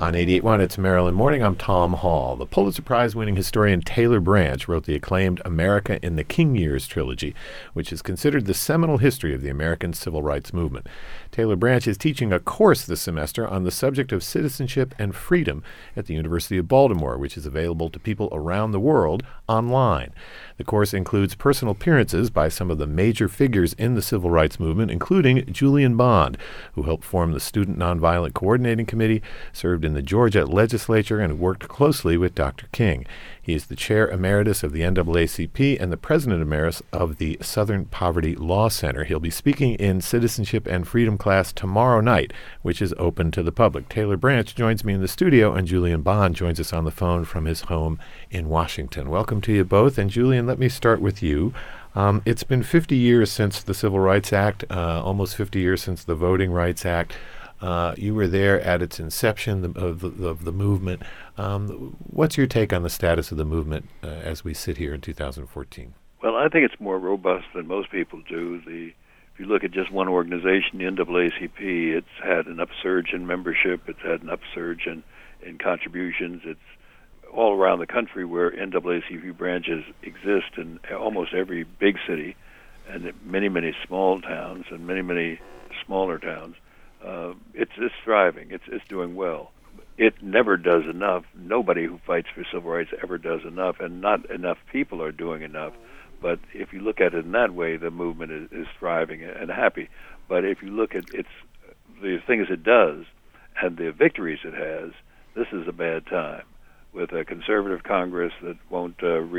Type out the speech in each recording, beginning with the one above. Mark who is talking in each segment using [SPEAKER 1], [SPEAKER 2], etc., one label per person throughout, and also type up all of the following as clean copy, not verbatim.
[SPEAKER 1] On 88.1, it's Maryland Morning. I'm Tom Hall. The Pulitzer Prize-winning historian Taylor Branch wrote the acclaimed America in the King Years trilogy, which is considered the seminal history of the American civil rights movement. Taylor Branch is teaching a course this semester on the subject of citizenship and freedom at the University of Baltimore, which is available to people around the world online. The course includes personal appearances by some of the major figures in the civil rights movement, including Julian Bond, who helped form the Student Nonviolent Coordinating Committee, served in the Georgia legislature, and worked closely with Dr. King. He is the chair emeritus of the NAACP and the president emeritus of the Southern Poverty Law Center. He'll be speaking in Citizenship and Freedom class tomorrow night, which is open to the public. Taylor Branch joins me in the studio, and Julian Bond joins us on the phone from his home in Washington. Welcome to you both. And Julian, let me start with you. It's been 50 years since the Civil Rights Act, almost 50 years since the Voting Rights Act. You were there at its inception of the movement. What's your take on the status of the movement as we sit here in 2014?
[SPEAKER 2] Well, I think it's more robust than most people do. If you look at just one organization, the NAACP, it's had an upsurge in membership. It's had an upsurge in contributions. It's all around the country where NAACP branches exist in almost every big city and many, many small towns and many, many smaller towns. It's thriving. It's doing well. It never does enough. Nobody who fights for civil rights ever does enough, and not enough people are doing enough. But if you look at it in that way, the movement is thriving and happy. But if you look at the things it does and the victories it has, this is a bad time. With a conservative Congress that won't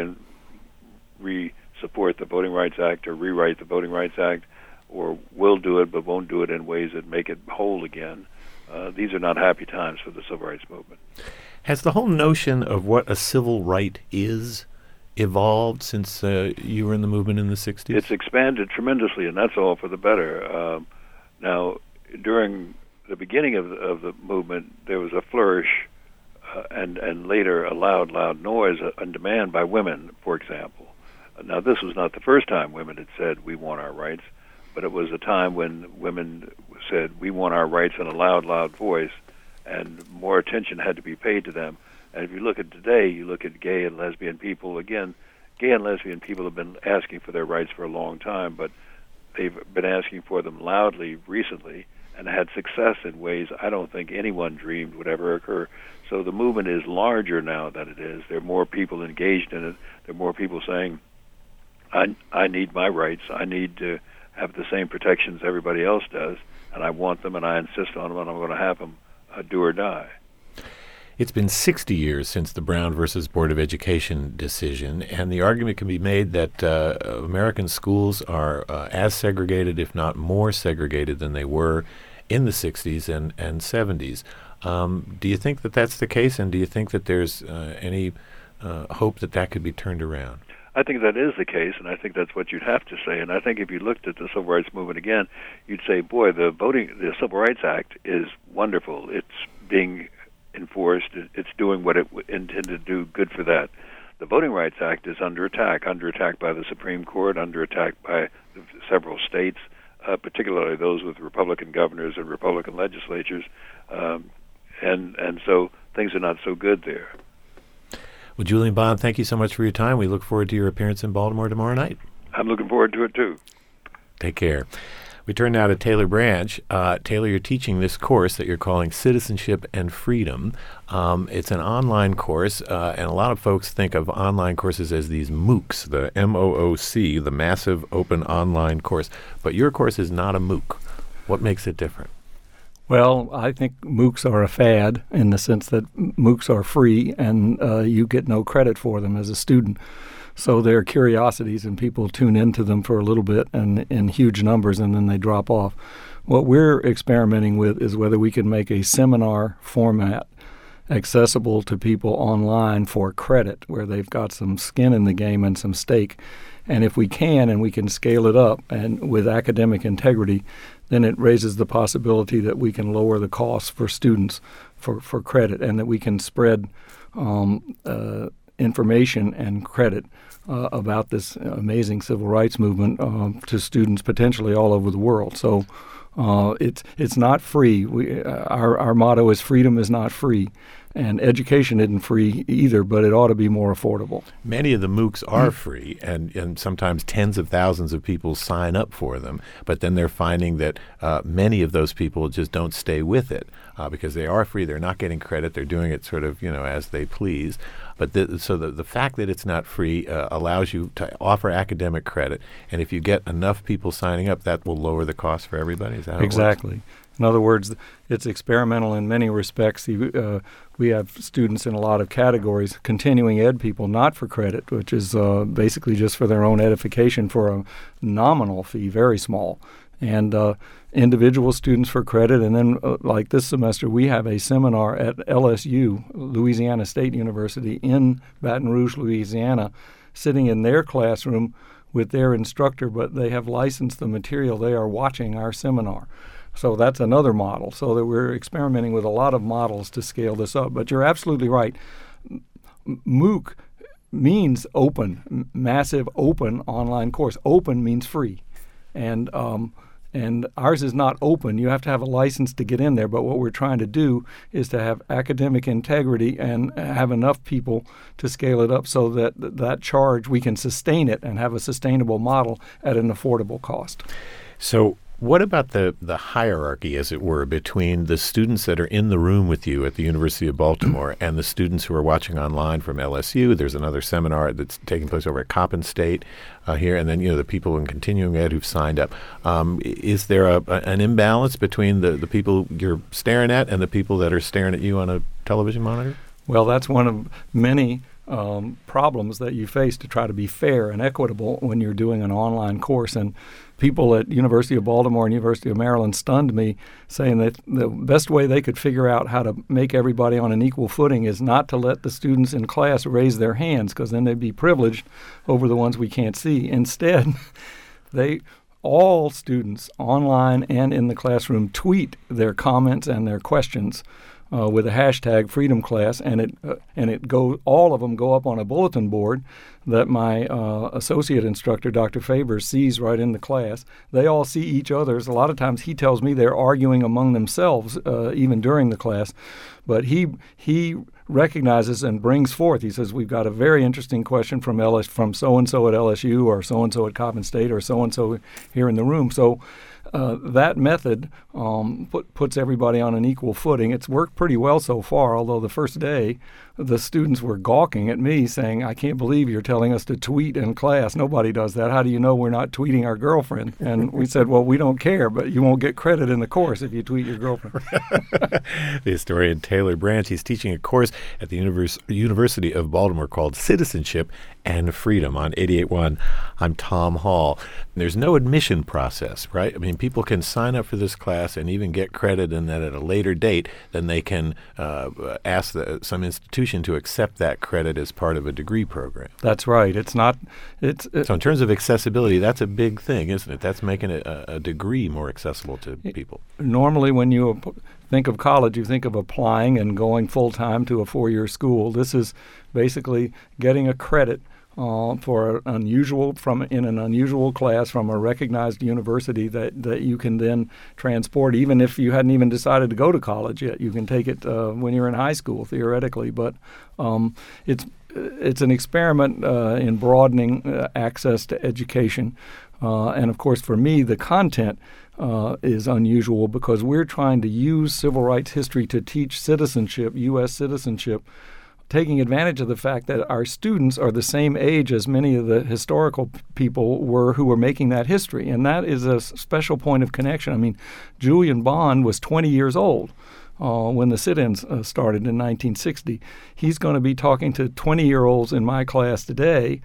[SPEAKER 2] re-support the Voting Rights Act or rewrite the Voting Rights Act, or will do it but won't do it in ways that make it whole again. These are not happy times for the civil rights movement.
[SPEAKER 1] Has the whole notion of what a civil right is evolved since you were in the movement in the 60s?
[SPEAKER 2] It's expanded tremendously, and that's all for the better. Now, during the beginning of the movement, there was a flourish and later a loud noise and demand by women, for example. Now, this was not the first time women had said, we want our rights, but it was a time when women said, we want our rights in a loud voice, and more attention had to be paid to them. And if you look at today, you look at gay and lesbian people, again, gay and lesbian people have been asking for their rights for a long time, but they've been asking for them loudly recently and had success in ways I don't think anyone dreamed would ever occur. So the movement is larger now than it is. There are more people engaged in it. There are more people saying, I need my rights. I need to have the same protections everybody else does, and I want them, and I insist on them, and I'm going to have them do or die.
[SPEAKER 1] It's been 60 years since the Brown versus Board of Education decision, and the argument can be made that American schools are as segregated, if not more segregated, than they were in the 60s and 70s. Do you think that that's the case, and do you think that there's any hope that could be turned around?
[SPEAKER 2] I think that is the case, and I think that's what you'd have to say. And I think if you looked at the civil rights movement again, you'd say, boy, the Civil Rights Act is wonderful. It's being enforced. It's doing what it intended to do, good for that. The Voting Rights Act is under attack by the Supreme Court, under attack by several states, particularly those with Republican governors and Republican legislatures. And so things are not so good there.
[SPEAKER 1] Well, Julian Bond, thank you so much for your time. We look forward to your appearance in Baltimore tomorrow night.
[SPEAKER 2] I'm looking forward to it, too.
[SPEAKER 1] Take care. We turn now to Taylor Branch. Taylor, you're teaching this course that you're calling Citizenship and Freedom. It's an online course, and a lot of folks think of online courses as these MOOCs, the MOOC, the Massive Open Online Course. But your course is not a MOOC. What makes it different?
[SPEAKER 3] Well, I think MOOCs are a fad in the sense that MOOCs are free and you get no credit for them as a student. So they're curiosities and people tune into them for a little bit and in huge numbers and then they drop off. What we're experimenting with is whether we can make a seminar format accessible to people online for credit where they've got some skin in the game and some stake. And if we can and we can scale it up and with academic integrity, then it raises the possibility that we can lower the costs for students for credit and that we can spread information and credit about this amazing civil rights movement to students potentially all over the world. So It's not free. Our motto is freedom is not free. And education isn't free either, but it ought to be more affordable.
[SPEAKER 1] Many of the MOOCs are free, and sometimes tens of thousands of people sign up for them. But then they're finding that many of those people just don't stay with it because they are free. They're not getting credit. They're doing it sort of, as they please. But so the fact that it's not free allows you to offer academic credit. And if you get enough people signing up, that will lower the cost for everybody. Is that how it works?
[SPEAKER 3] Exactly. In other words, it's experimental in many respects. We have students in a lot of categories, continuing ed people, not for credit, which is basically just for their own edification for a nominal fee, very small, and individual students for credit. And then, like this semester, we have a seminar at LSU, Louisiana State University, in Baton Rouge, Louisiana, sitting in their classroom with their instructor, but they have licensed the material. They are watching our seminar. So that's another model, so that we're experimenting with a lot of models to scale this up. But you're absolutely right. MOOC means open, massive open online course. Open means free. And ours is not open. You have to have a license to get in there. But what we're trying to do is to have academic integrity and have enough people to scale it up so that that charge, we can sustain it and have a sustainable model at an affordable cost.
[SPEAKER 1] So what about the hierarchy, as it were, between the students that are in the room with you at the University of Baltimore and the students who are watching online from LSU? There's another seminar that's taking place over at Coppin State here, and then the people in continuing ed who've signed up. Is there an imbalance between the people you're staring at and the people that are staring at you on a television monitor?
[SPEAKER 3] Well, that's one of many problems that you face to try to be fair and equitable when you're doing an online course. And people at University of Baltimore and University of Maryland stunned me, saying that the best way they could figure out how to make everybody on an equal footing is not to let the students in class raise their hands, because then they'd be privileged over the ones we can't see. Instead, all students online and in the classroom tweet their comments and their questions with a hashtag Freedom Class, and all of them go up on a bulletin board that my associate instructor, Dr. Faber, sees right in the class. They all see each other's. A lot of times he tells me they're arguing among themselves even during the class, but he recognizes and brings forth. He says, we've got a very interesting question from so-and-so at LSU or so-and-so at Coppin State or so-and-so here in the room. So that method puts everybody on an equal footing. It's worked pretty well so far, although the first day the students were gawking at me saying, I can't believe you're telling us to tweet in class. Nobody does that. How do you know we're not tweeting our girlfriend? And we said, well, we don't care, but you won't get credit in the course if you tweet your girlfriend.
[SPEAKER 1] The historian Taylor Branch, he's teaching a course at the University of Baltimore called Citizenship and Freedom on 88.1. I'm Tom Hall. There's no admission process, right? I mean, people can sign up for this class and even get credit, and then at a later date, then they can ask some institution to accept that credit as part of a degree program.
[SPEAKER 3] That's right. So
[SPEAKER 1] in terms of accessibility, that's a big thing, isn't it? That's making a degree more accessible to people. Normally,
[SPEAKER 3] when you think of college, you think of applying and going full-time to a 4-year school. This is basically getting a credit for in an unusual class from a recognized university that you can then transport, even if you hadn't even decided to go to college yet. You can take it when you're in high school, theoretically. But it's an experiment in broadening access to education. And, of course, for me, the content is unusual because we're trying to use civil rights history to teach citizenship, U.S. citizenship, taking advantage of the fact that our students are the same age as many of the historical people were who were making that history. And that is a special point of connection. I mean, Julian Bond was 20 years old when the sit-ins started in 1960. He's going to be talking to 20-year-olds in my class today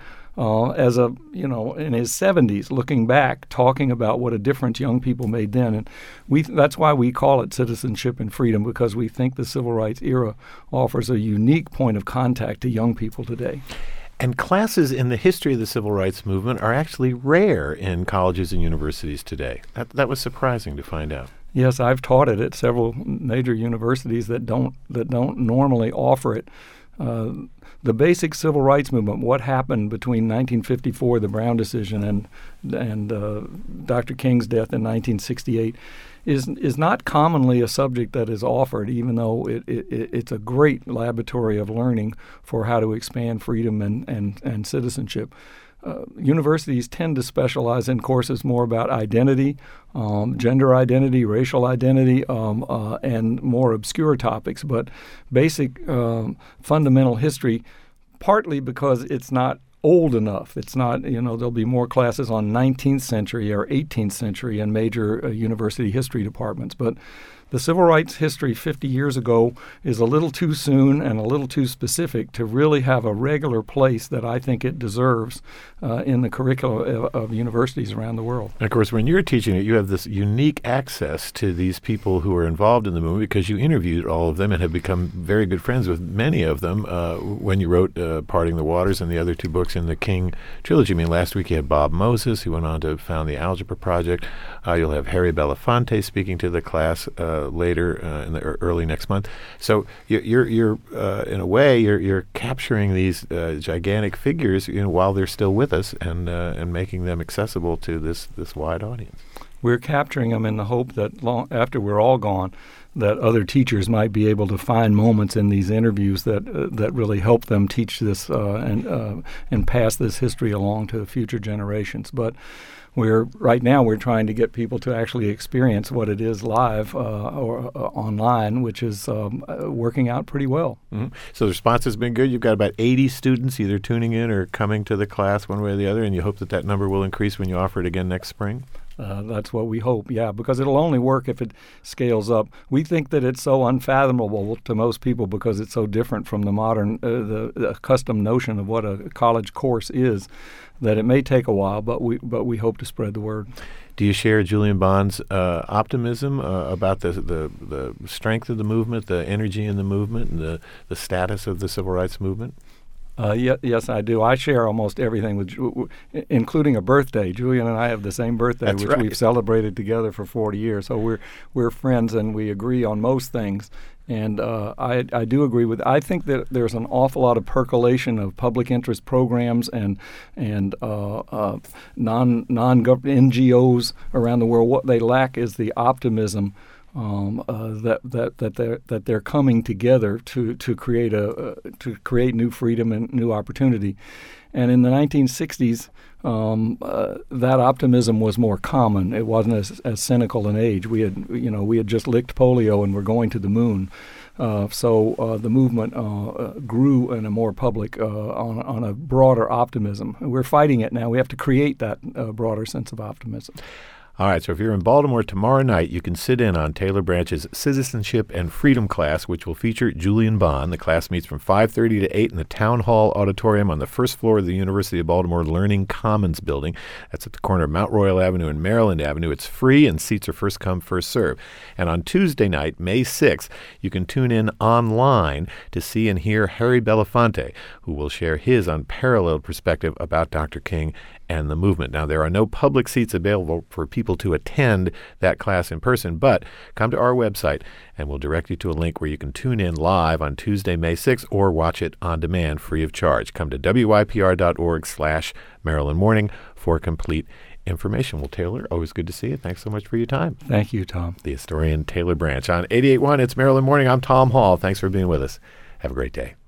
[SPEAKER 3] in his 70s, looking back, talking about what a difference young people made then. And that's why we call it Citizenship and Freedom, because we think the civil rights era offers a unique point of contact to young people today.
[SPEAKER 1] And classes in the history of the civil rights movement are actually rare in colleges and universities today. That was surprising to find out.
[SPEAKER 3] Yes, I've taught it at several major universities that don't normally offer it. the basic civil rights movement, what happened between 1954, the Brown decision, and Dr. King's death in 1968, is not commonly a subject that is offered, even though it's a great laboratory of learning for how to expand freedom and citizenship. Universities tend to specialize in courses more about identity, gender identity, racial identity, and more obscure topics. But basic fundamental history, partly because it's not old enough. It's not, there'll be more classes on 19th century or 18th century in major university history departments. But the civil rights history 50 years ago is a little too soon and a little too specific to really have a regular place that I think it deserves in the curricula of universities around the world.
[SPEAKER 1] And of course, when you're teaching it, you have this unique access to these people who are involved in the movement because you interviewed all of them and have become very good friends with many of them when you wrote Parting the Waters and the other two books in the King trilogy. I mean, last week you had Bob Moses, who went on to found the Algebra Project. You'll have Harry Belafonte speaking to the class later in the early next month. So you're in a way you're capturing these gigantic figures while they're still with us and making them accessible to this wide audience.
[SPEAKER 3] We're capturing them in the hope that after we're all gone, that other teachers might be able to find moments in these interviews that really help them teach this and pass this history along to future generations. But right now we're trying to get people to actually experience what it is live or online, which is working out pretty well.
[SPEAKER 1] Mm-hmm. So the response has been good. You've got about 80 students either tuning in or coming to the class one way or the other, and you hope that number will increase when you offer it again next spring?
[SPEAKER 3] That's what we hope, yeah, because it'll only work if it scales up. We think that it's so unfathomable to most people because it's so different from the modern, the accustomed notion of what a college course is, that it may take a while, but we hope to spread the word.
[SPEAKER 1] Do you share Julian Bond's optimism about the strength of the movement, the energy in the movement, and the status of the civil rights movement?
[SPEAKER 3] Yes, I do. I share almost everything, including a birthday. Julian and I have the same birthday,
[SPEAKER 1] That's
[SPEAKER 3] which
[SPEAKER 1] right.
[SPEAKER 3] We've celebrated together for 40 years. So we're friends and we agree on most things. And I do agree with. I think that there's an awful lot of percolation of public interest programs and non-government NGOs around the world. What they lack is the optimism that they're coming together to create new freedom and new opportunity. And in the 1960s, that optimism was more common. It wasn't as cynical an age. We had just licked polio and were going to the moon. So the movement grew in a more public, on a broader optimism. We're fighting it now. We have to create that broader sense of optimism.
[SPEAKER 1] All right, so if you're in Baltimore tomorrow night, you can sit in on Taylor Branch's Citizenship and Freedom class, which will feature Julian Bond. The class meets from 5:30 to 8 in the Town Hall Auditorium on the first floor of the University of Baltimore Learning Commons building. That's at the corner of Mount Royal Avenue and Maryland Avenue. It's free, and seats are first come, first serve. And on Tuesday night, May 6th, you can tune in online to see and hear Harry Belafonte, who will share his unparalleled perspective about Dr. King and the movement. Now, there are no public seats available for people to attend that class in person, but come to our website and we'll direct you to a link where you can tune in live on Tuesday, May 6th, or watch it on demand free of charge. Come to wypr.org/Maryland Morning for complete information. Well, Taylor, always good to see you. Thanks so much for your time.
[SPEAKER 3] Thank you, Tom.
[SPEAKER 1] The historian Taylor Branch. On 88.1, it's Maryland Morning. I'm Tom Hall. Thanks for being with us. Have a great day.